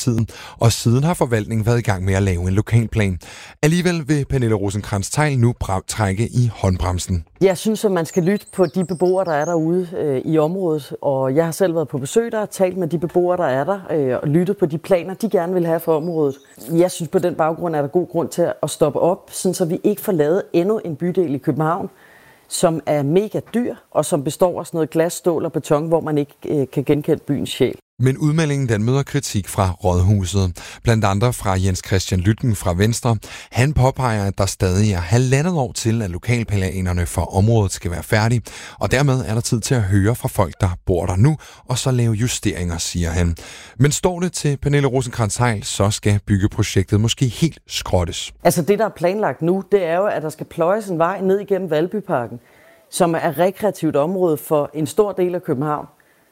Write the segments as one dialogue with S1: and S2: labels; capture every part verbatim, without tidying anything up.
S1: tiden, og siden har forvaltningen været i gang med at lave en lokalplan. Alligevel vil Pernille Rosenkrantz-Theil nu trække i håndbremsen.
S2: Jeg synes, at man skal lytte på de beboere, der er derude øh, i området, og jeg har selv været på besøg der og talt med de beboere, der er der, øh, og lyttet på de planer, de gerne vil have for området. Jeg synes, på den baggrund er der god grund til at stoppe op, sådan så vi ikke får lavet endnu en bydel i København, som er mega dyr, og som består af sådan noget glas, stål og beton, hvor man ikke øh, kan genkende byens sjæl.
S1: Men udmeldingen den møder kritik fra Rådhuset. Blandt andre fra Jens Christian Lytten fra Venstre. Han påpeger, at der stadig er halvandet år til, at lokalplanerne for området skal være færdige. Og dermed er der tid til at høre fra folk, der bor der nu, og så lave justeringer, siger han. Men står det til Pernille Rosenkrantz-Theil, så skal byggeprojektet måske helt skrottes.
S2: Altså det, der er planlagt nu, det er jo, at der skal pløjes en vej ned igennem Valbyparken, som er rekreativt område for en stor del af København.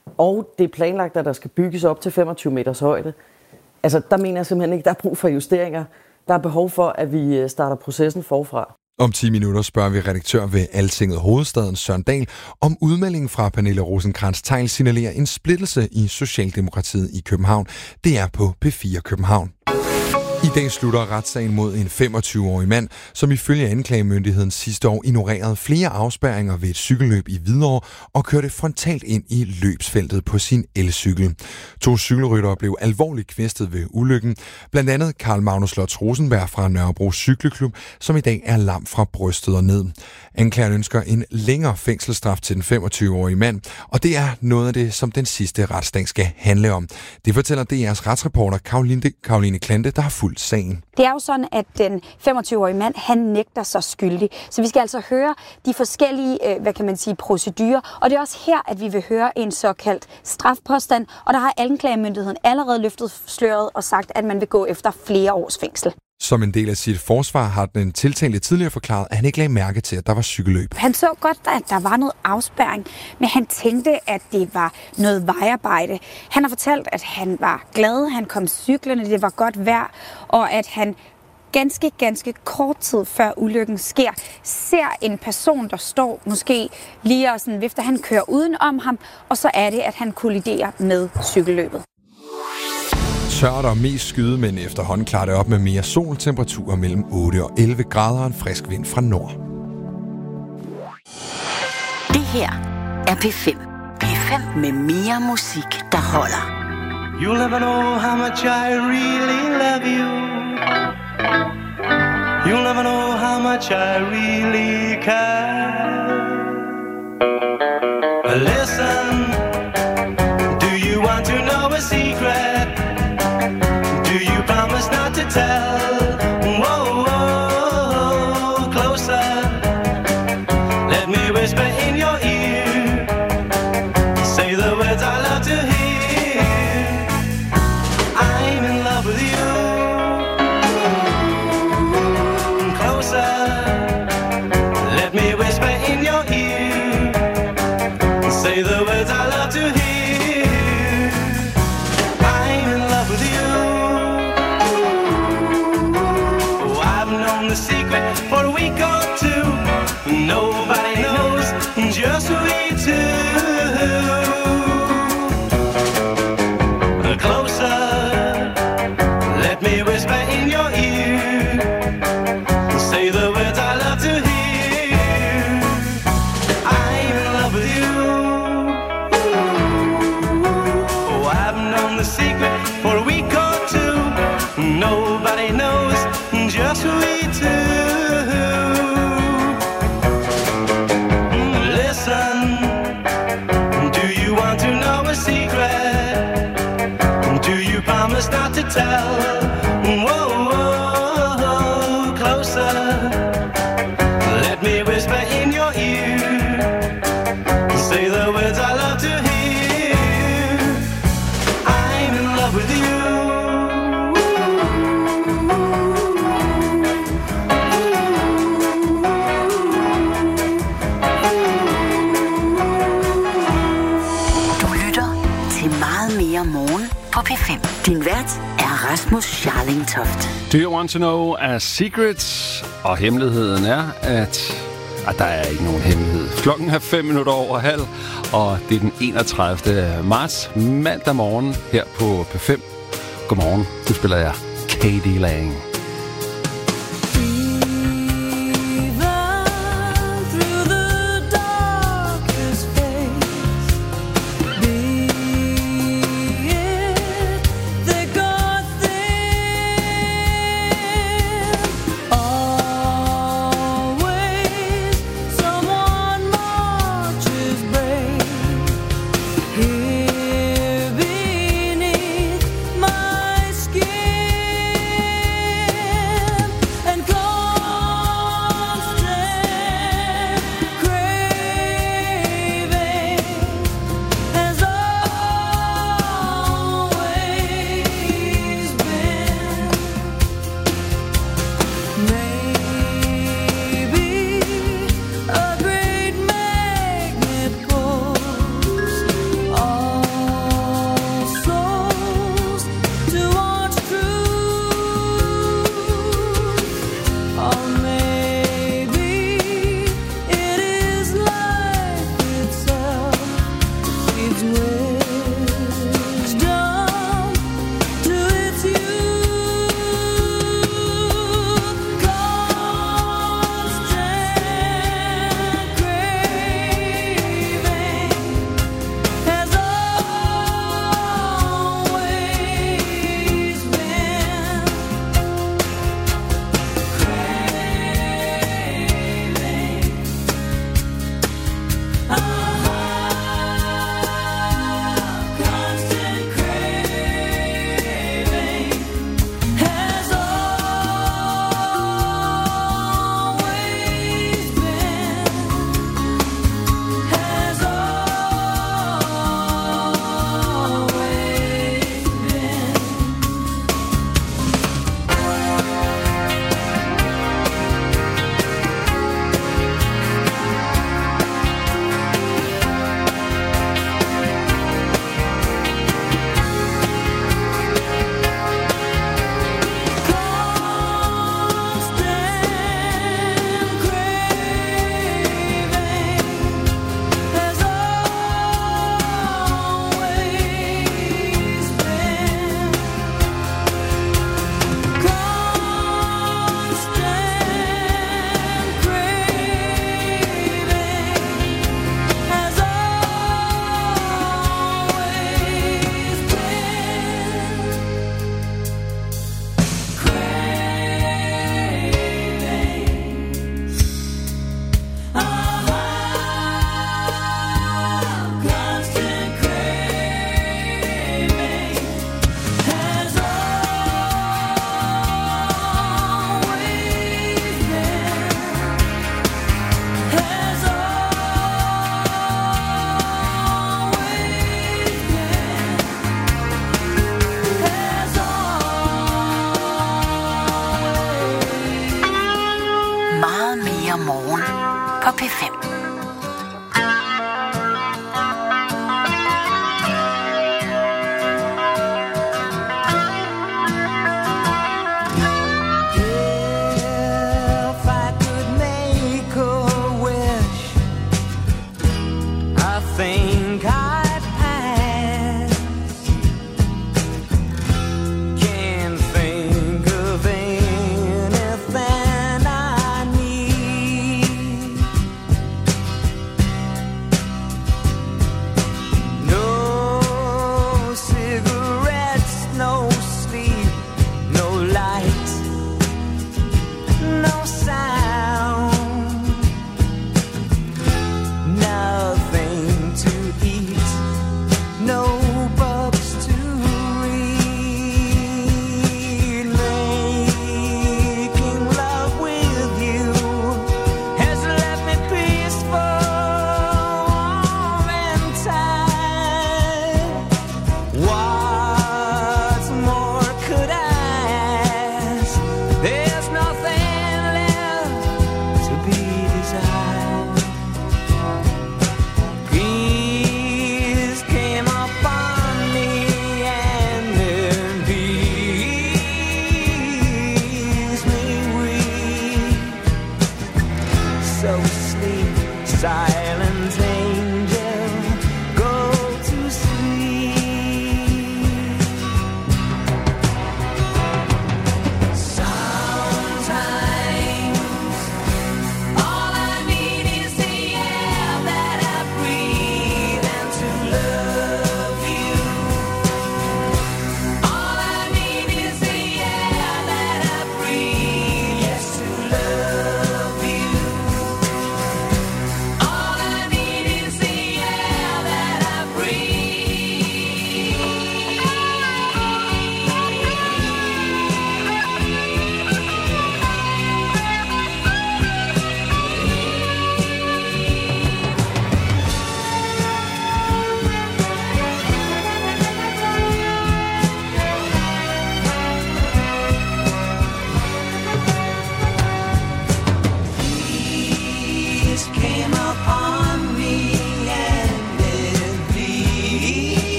S2: Og det er planlagt, at der skal bygges op til femogtyve meters højde. Altså, der mener jeg simpelthen ikke, der er brug for justeringer. Der er behov for, at vi starter processen forfra.
S1: Om ti minutter spørger vi redaktør ved Altinget Hovedstaden, Søren Dahl, om udmeldingen fra Pernille Rosenkrantz-Theil signalerer en splittelse i Socialdemokratiet i København. Det er på P fire København. I dag slutter retssagen mod en femogtyve-årig mand, som ifølge anklagemyndigheden sidste år ignorerede flere afspærringer ved et cykelløb i Hvidovre og kørte frontalt ind i løbsfeltet på sin elcykel. To cykelryttere blev alvorligt kvæstet ved ulykken, blandt andet Karl Magnus Lotz Rosenberg fra Nørrebro Cykelklub, som i dag er lam fra brystet og ned. Anklageren ønsker en længere fængselsstraf til den femogtyve-årige mand, og det er noget af det, som den sidste retsdag skal handle om. Det fortæller D R's retsreporter Caroline, Caroline Klante, der har fulgt sagen.
S3: Det er jo sådan, at den femogtyve-årige mand, han nægter sig skyldig. Så vi skal altså høre de forskellige, hvad kan man sige, procedurer. Og det er også her, at vi vil høre en såkaldt strafpåstand. Og der har anklagemyndigheden allerede løftet sløret og sagt, at man vil gå efter flere års fængsel.
S1: Som en del af sit forsvar har den tiltalte tidligere forklaret, at han ikke lagde mærke til, at der var cykelløb.
S3: Han så godt, at der var noget afspærring, men han tænkte, at det var noget vejarbejde. Han har fortalt, at han var glad, han kom cyklerne, det var godt vejr, og at han ganske, ganske kort tid før ulykken sker, ser en person, der står måske lige og sådan vifter, han kører uden om ham, og så er det, at han kolliderer med cykelløbet.
S1: Tørt og mest skyde, men efterhånden klarer det op med mere sol, temperaturer mellem otte og elleve grader og en frisk vind fra nord.
S4: Det her er P fem. P fem med mere musik, der holder.
S5: You'll never know how much I really love you. You'll never know how much I really care. Listen, do you want to know a secret? Do you promise not to tell? Whoa, whoa, closer. Let me whisper in your ear. Say the words I love to hear. I'm in love with you. Closer. Let me whisper in your ear. Say the words I love to hear. I'm in love with you. The secret for a week or two. Nobody knows, just we two. Closer, let me whisper in your ear. Say the words I love to hear. I'm in love with you. Oh, I've known the secret for a week or two. Nobody knows, just we two. Listen, do you want to know a secret? Do you promise not to tell? Whoa, whoa, closer. Let me whisper in your ear. Say the words I love to hear. I'm in love with you.
S4: Morgen på P fem. Din vært er Rasmus Scharling Toft.
S6: Do you want to know a secret? Og hemmeligheden er, at, at der er ikke nogen hemmelighed. Klokken er fem minutter over halv, og det er den enogtredivte marts, mandag morgen her på P fem. Godmorgen. Nu spiller jeg Katie Lang.
S7: Here beneath my skin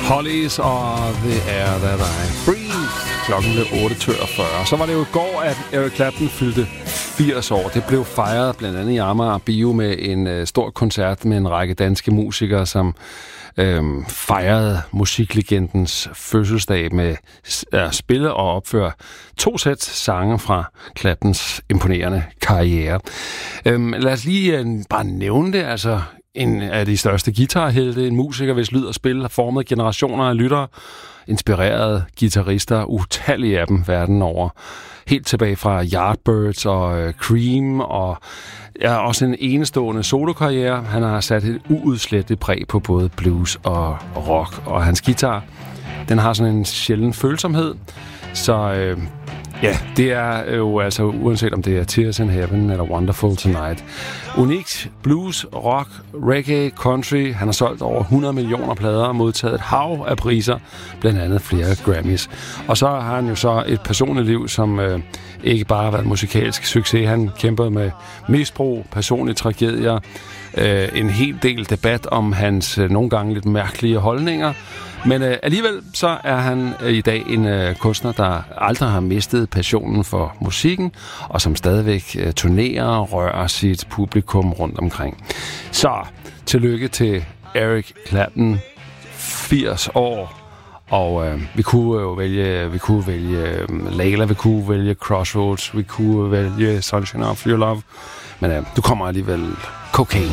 S6: Hollies og The Air That I Breathe. Klokken blev otte toogfyrre. Så var det jo i går, at Eric Clapton fyldte firs år. Det blev fejret blandt andet i Amager Bio med en øh, stor koncert med en række danske musikere, som øh, fejrede musiklegendens fødselsdag med at spille og opføre to sæt sange fra Claptons imponerende karriere. Øh, lad os lige øh, bare nævne det, altså en af de største guitarhelte, en musiker, hvis lyd og spil har formet generationer af lyttere, inspirerede guitarister, utallige af dem verden over. Helt tilbage fra Yardbirds og øh, Cream, og ja, også en enestående solokarriere. Han har sat et uudslettet præg på både blues og rock, og hans guitar, den har sådan en sjælden følsomhed, så øh, ja, det er jo altså, uanset om det er Tears in Heaven eller Wonderful Tonight. Unikt blues, rock, reggae, country. Han har solgt over hundrede millioner plader og modtaget et hav af priser, blandt andet flere Grammys. Og så har han jo så et personligt liv, som øh, ikke bare har været musikalsk succes. Han kæmpede med misbrug, personlige tragedier, øh, en hel del debat om hans øh, nogle gange lidt mærkelige holdninger. Men øh, alligevel så er han øh, i dag en øh, kunstner, der aldrig har mistet passionen for musikken, og som stadigvæk øh, turnerer og rører sit publikum rundt omkring. Så tillykke til Eric Clapton, firs år, og øh, vi kunne jo vælge, vi kunne vælge øh, Layla, vi kunne vælge Crossroads, vi kunne vælge Sunshine of Your Love, men øh, du kommer alligevel Cocaine.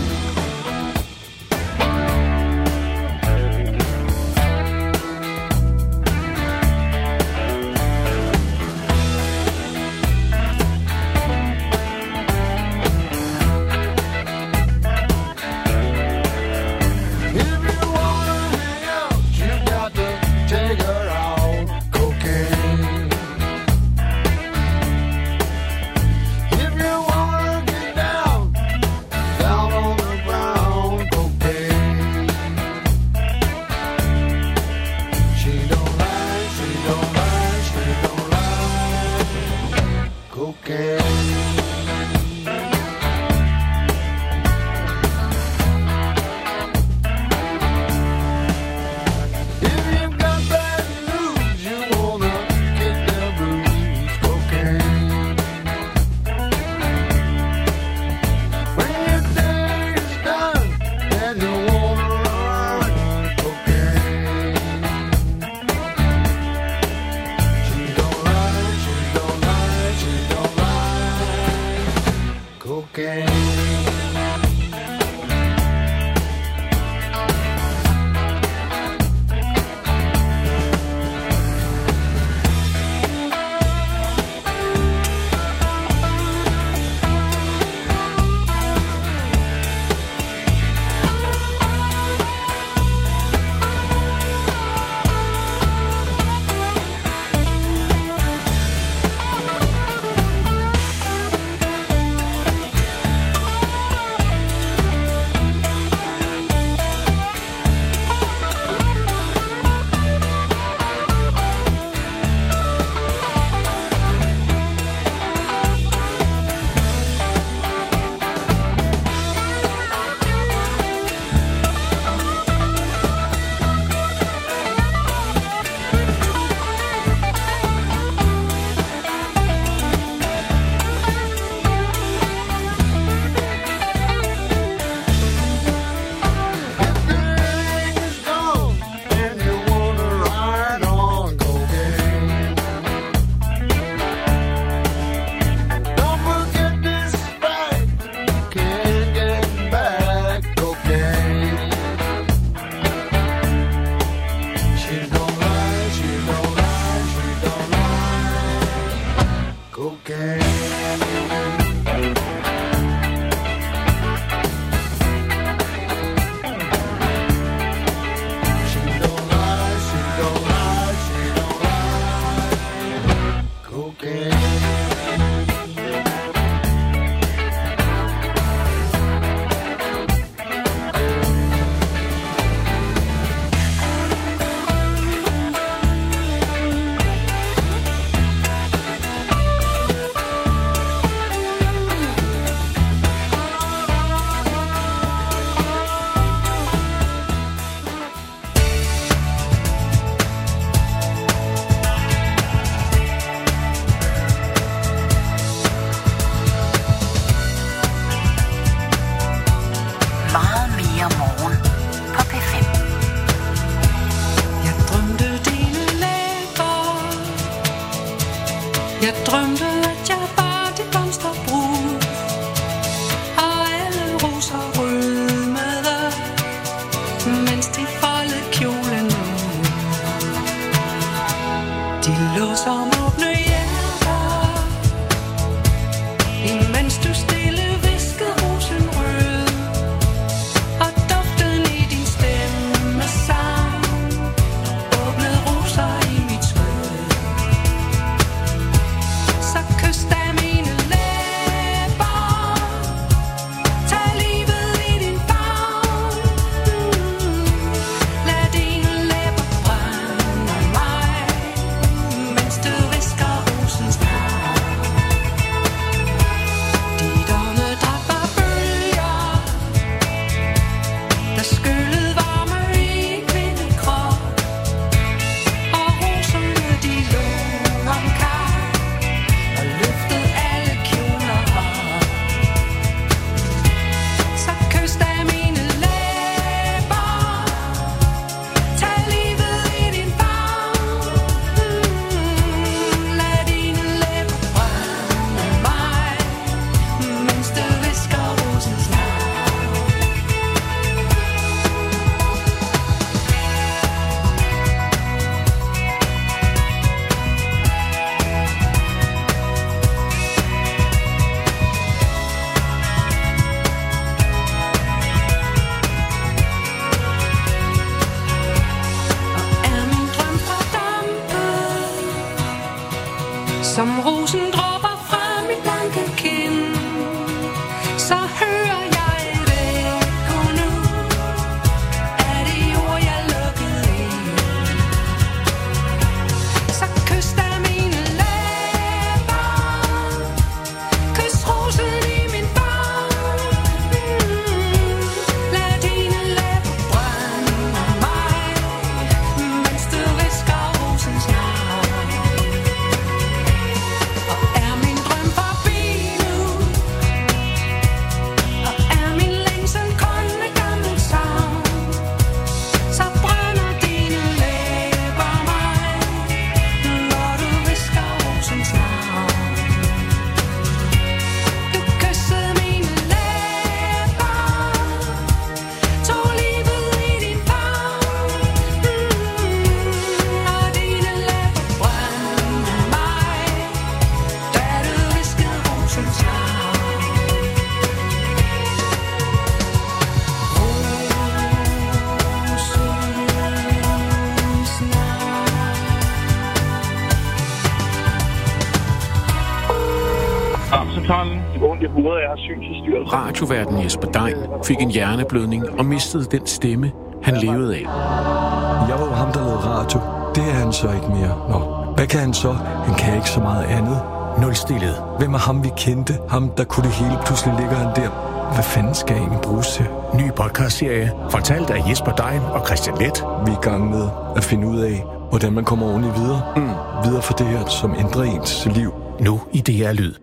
S7: Amsterdam, ondt i hovedet, jeg har synsforstyrrelse.
S8: Radioværten Jesper Dein fik en hjerneblødning og mistede den stemme, han levede af.
S9: Jeg var jo ham, der lavede radio. Det er han så ikke mere. Nå, hvad kan han så? Han kan ikke så meget andet.
S8: Nulstillet.
S9: Hvem er ham, vi kendte? Ham, der kunne det hele. Pludselig ligger han der. Hvad fanden skal jeg egentlig bruges til?
S8: Ny podcastserie, fortalt af Jesper Dein og Christian Leth.
S9: Vi er i gang med at finde ud af, hvordan man kommer ordentligt videre. Mm. Videre for det her, som ændrer ens liv.
S8: Nu i D R Lyd.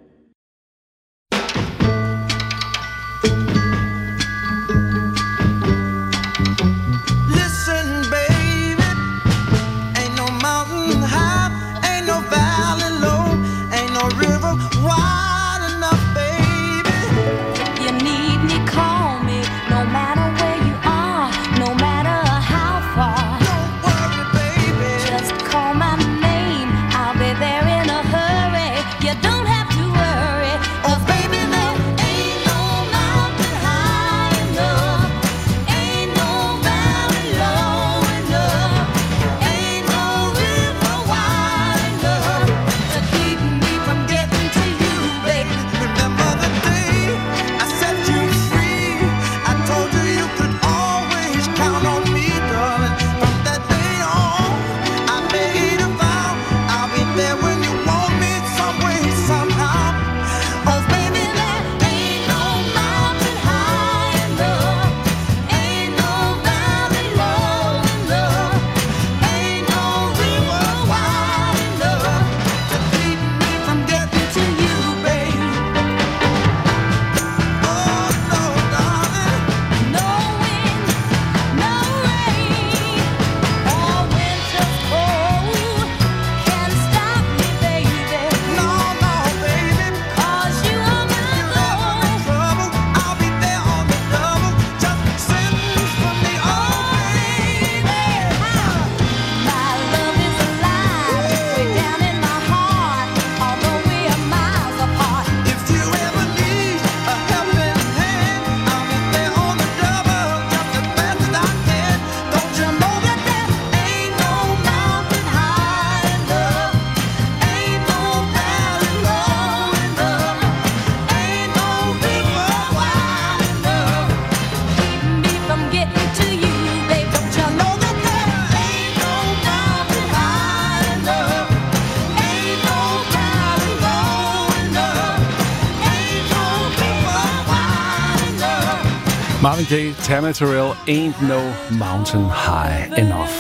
S6: Marvin Gaye, Tammy Terrell, Ain't No Mountain High Enough.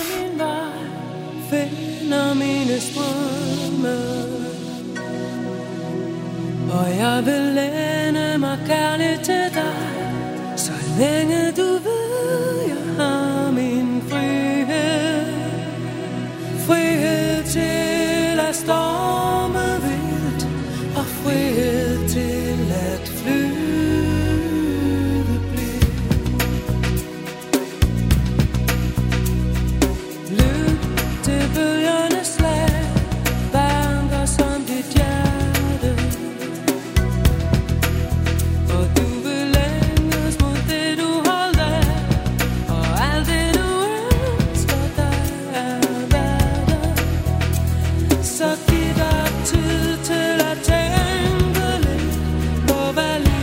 S10: Finder mine strømme, og jeg vil lænde mig kærligt til dig, så længe du ved, jeg har min frihed. Frihed til at storme vildt, og frihed til at flyve. Så giv dig tid til at tænke lidt på, hvad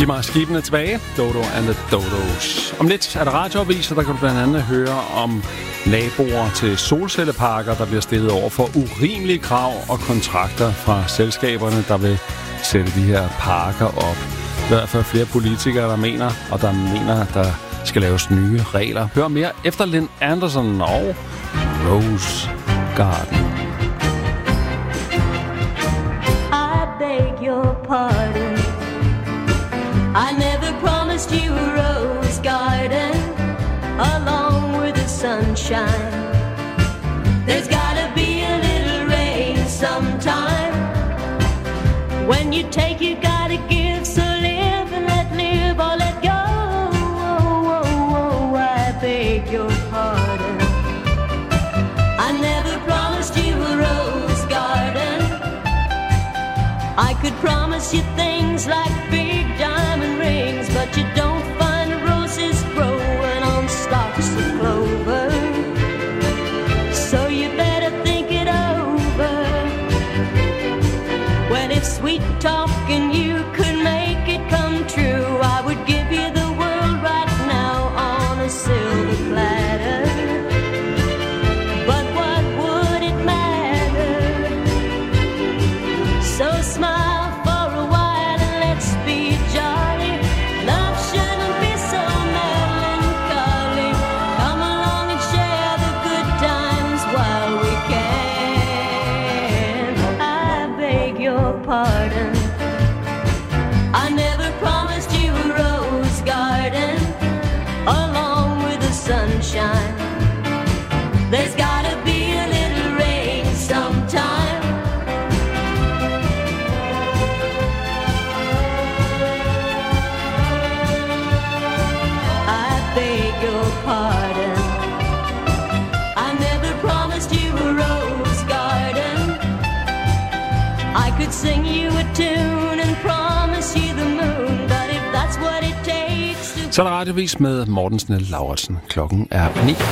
S6: Giv mig skibene tilbage. Dodo and the Dodos. Om lidt er der radioaviser, der kan du blandt andet høre om naboer til solcelleparker, der bliver stillet over for urimelige krav og kontrakter fra selskaberne, der vil sætte de her parker op. I hvert fald flere politikere, der mener, og der mener, at der skal laves nye regler. Hør mere efter Lynn Anderson og Rose Garden.
S10: I beg your pardon. I never promised you a rose garden along with the sunshine. There's gotta be a little rain sometime. When you take, you gotta give. So live and let live or let go. Oh, oh, oh, I beg your pardon. I never promised you a rose garden. I could promise you things like big diamond rings, but you don't find roses growing on stalks of clover. So you better think it over. Well, if sweet talking you could make it come true, I would give you the world right now on a silver platter. But what would it matter? So smile for a while and let's be jolly. Love shouldn't be so melancholy. Come along and share the good times while we can. I beg your pardon. I never promised you a rose garden along with the sunshine. There's gotta be a little rain sometime. I beg your pardon. I never promised you a rose garden. I could sing you a tune and promise you the moon, but if that's what it takes to...
S6: Så er der radiovis med Morten Snell Lauritsen. Klokken er ni.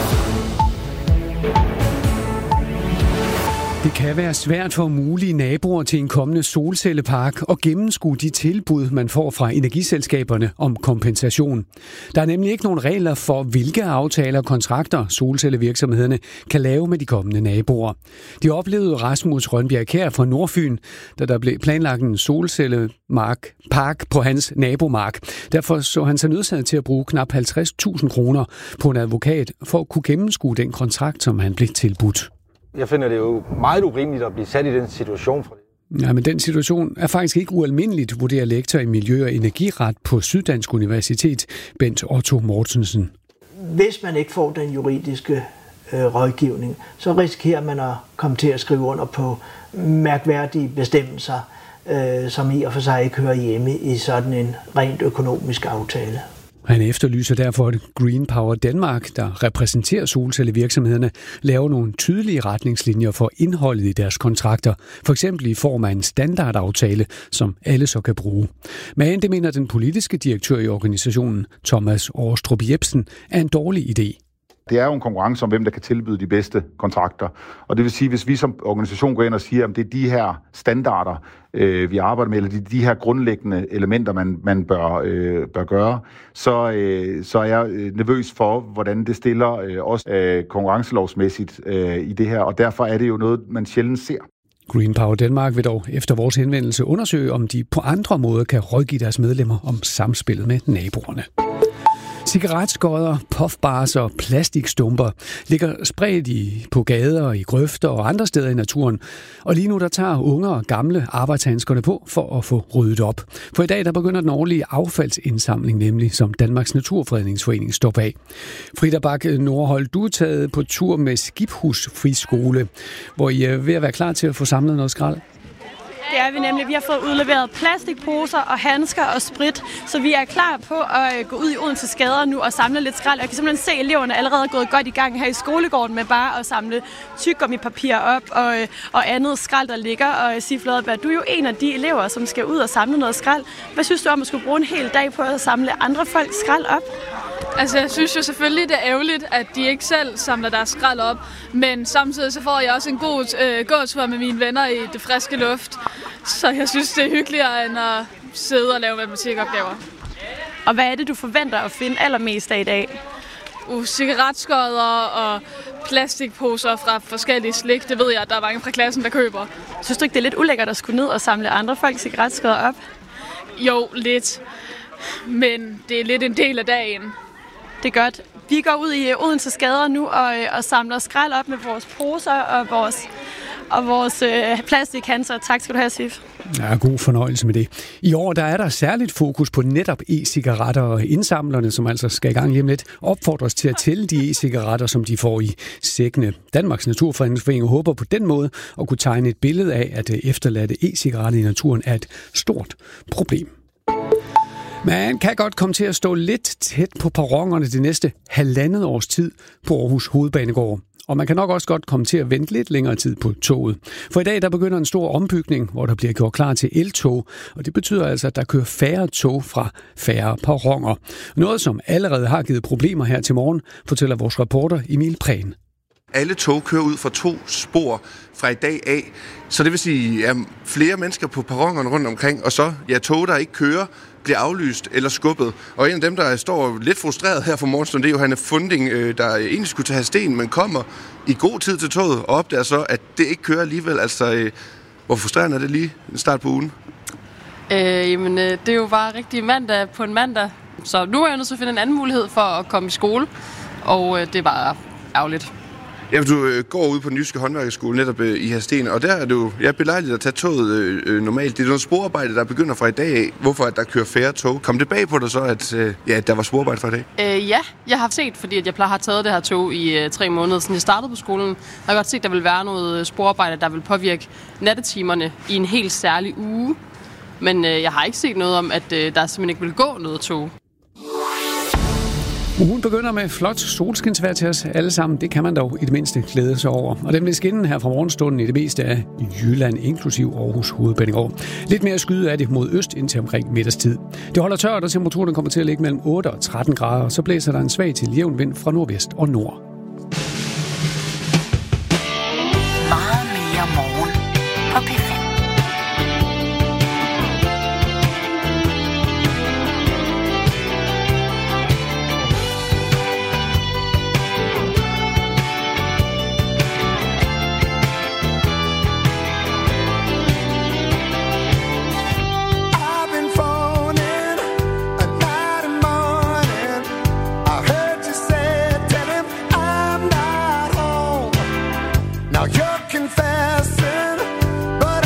S11: Det kan være svært for mulige naboer til en kommende solcellepark at gennemskue de tilbud, man får fra energiselskaberne om kompensation. Der er nemlig ikke nogen regler for, hvilke aftaler og kontrakter solcellevirksomhederne kan lave med de kommende naboer. De oplevede Rasmus Rønbjerg Kjær fra Nordfyn, da der blev planlagt en solcellemark park på hans nabomark. Derfor så han sig nødsaget til at bruge knap halvtreds tusind kroner på en advokat for at kunne gennemskue den kontrakt, som han blev tilbudt.
S12: Jeg finder det jo meget urimeligt at blive sat i den situation.
S11: Ja, men den situation er faktisk ikke ualmindeligt, vurderer lektor i miljø- og energiret på Syddansk Universitet, Bent Otto Mortensen.
S13: Hvis man ikke får den juridiske øh, rådgivning, så risikerer man at komme til at skrive under på mærkværdige bestemmelser, øh, som i og for sig ikke hører hjemme i sådan en rent økonomisk aftale.
S11: Han efterlyser derfor, at Green Power Danmark, der repræsenterer solcellevirksomhederne, laver nogle tydelige retningslinjer for indholdet i deres kontrakter, for eksempel i form af en standardaftale, som alle så kan bruge. Men det mener den politiske direktør i organisationen, Thomas Årstrup Jebsen, er en dårlig idé.
S14: Det er jo en konkurrence om, hvem der kan tilbyde de bedste kontrakter. Og det vil sige, hvis vi som organisation går ind og siger, at det er de her standarder, øh, vi arbejder med, eller de, de her grundlæggende elementer, man, man bør, øh, bør gøre, så, øh, så er jeg nervøs for, hvordan det stiller øh, os øh, konkurrencelovsmæssigt øh, i det her. Og derfor er det jo noget, man sjældent ser.
S11: Green Power Danmark vil dog efter vores henvendelse undersøge, om de på andre måder kan rådgive deres medlemmer om samspillet med naboerne. Cigaretskodder, puffbars og plastikstumper ligger spredt i, på gader, i grøfter og andre steder i naturen. Og lige nu der tager unge og gamle arbejdshandskerne på for at få ryddet op. For i dag der begynder den årlige affaldsindsamling, nemlig som Danmarks Naturfredningsforening står bag. Frida Bak Nordhold, du er taget på tur med Skibhus Friskole, hvor I er ved at være klar til at få samlet noget skrald.
S15: Det er vi nemlig. Vi har fået udleveret plastikposer og handsker og sprit, så vi er klar på at gå ud i Odense Skader nu og samle lidt skrald. Jeg kan simpelthen se, at eleverne er allerede gået godt i gang her i skolegården med bare at samle tyggegummi-papir op og, og andet skrald, der ligger. Og Sif Lodeberg, du er jo en af de elever, som skal ud og samle noget skrald. Hvad synes du om at skulle bruge en hel dag på at samle andre folks skrald op?
S16: Altså, jeg synes jo selvfølgelig, det er ærgerligt, at de ikke selv samler deres skrald op. Men samtidig så får jeg også en god øh, gåtur med mine venner i det friske luft. Så jeg synes, det er hyggeligere, end at sidde og lave matematikopgaver.
S15: Og hvad er det, du forventer at finde allermest af i dag?
S16: Uh, cigaretskodder og plastikposer fra forskellige slik. Det ved jeg, at der er mange fra klassen, der køber.
S15: Synes du ikke, det er lidt ulækkert at skulle ned og samle andre folks cigaretskodder op?
S16: Jo, lidt. Men det er lidt en del af dagen.
S15: Det er godt. Vi går ud i Odense Gader nu og, og samler skrald op med vores poser og vores, og vores øh, plastikhandser. Tak skal du have, Sif.
S11: Ja, god fornøjelse med det. I år der er der særligt fokus på netop e-cigaretter, og indsamlerne, som altså skal i gang lige om lidt, opfordres til at tælle de e-cigaretter, som de får i sækkene. Danmarks Naturfredningsforening håber på den måde at kunne tegne et billede af, at efterladte e-cigaretter i naturen er et stort problem. Man kan godt komme til at stå lidt tæt på perronerne det næste halvandet års tid på Aarhus Hovedbanegård. Og man kan nok også godt komme til at vente lidt længere tid på toget. For i dag der begynder en stor ombygning, hvor der bliver gjort klar til eltog. Og det betyder altså, at der kører færre tog fra færre perroner. Noget, som allerede har givet problemer her til morgen, fortæller vores reporter Emil Prehn.
S17: Alle tog kører ud fra to spor fra i dag af. Så det vil sige, at flere mennesker på perronerne rundt omkring, og så ja, tog, der ikke kører, bliver aflyst eller skubbet. Og en af dem, der står lidt frustreret her for morgenstunden, det er Johanne Funding, der egentlig skulle tage sten, men kommer i god tid til toget og opdager så, at det ikke kører alligevel. Altså, hvor frustrerende er det lige en start på ugen?
S18: Øh, jamen, det er jo bare rigtig mandag på en mandag. Så nu er jeg nødt til at finde en anden mulighed for at komme i skole, og det er bare ærgerligt.
S17: Ja, du øh, går ud på den jyske håndværkerskole netop øh, i Hadsten, og der er det jo ja, belejligt at tage toget øh, normalt. Det er noget sporarbejde, der begynder fra i dag af. Hvorfor at der kører færre tog? Kom det bag på dig så, at øh, ja, der var sporarbejde fra i dag?
S18: Øh, ja, jeg har set, fordi at jeg plejer at have taget det her tog i øh, tre måneder, siden jeg startede på skolen. Jeg har godt set, at der vil være noget sporarbejde, der vil påvirke nattetimerne i en helt særlig uge. Men øh, jeg har ikke set noget om, at øh, der simpelthen ikke vil gå noget tog.
S11: Ugen begynder med flot solskinsvejr til os alle sammen. Det kan man dog i det mindste glæde sig over. Og den vil skinne her fra morgenstunden i det meste af Jylland, inklusiv Aarhus Hovedbanegård. Lidt mere skyde er det mod øst indtil omkring middagstid. Det holder tørt, og temperaturen kommer til at ligge mellem otte og tretten grader. Så blæser der en svag til jævn vind fra nordvest og nord.
S4: Meget mere morgen på P fem.
S19: Now you're confessing, but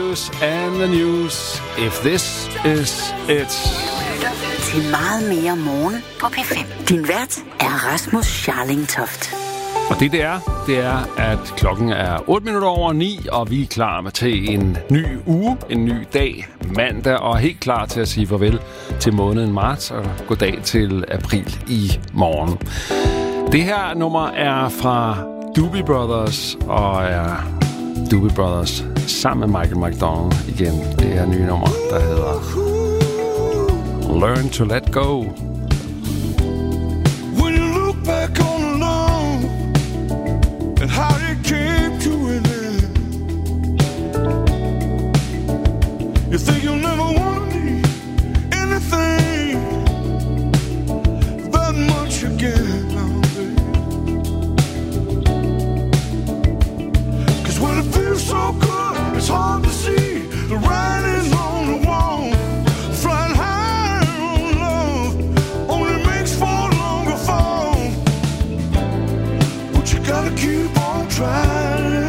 S6: Blues and the News. If this is it.
S4: Til meget mere morgen på P fem. Din vært er Rasmus Scharling Toft.
S6: Og det det er, det er, at klokken er otte minutter over ni, og vi er klar til en ny uge, en ny dag, mandag, og helt klar til at sige farvel til måneden marts og goddag til april i morgen. Det her nummer er fra Doobie Brothers, og er Doobie Brothers sammen med Michael McDonald igen. Det er nye nummer, der hedder Learn to Let Go.
S5: When you look back on love and how it came to an end, you think you'll never want to need anything that much again now, babe. 'Cause when it feels so good, it's hard to see the writing on the wall. Flying high on love only makes for a longer fall, but you gotta keep on trying.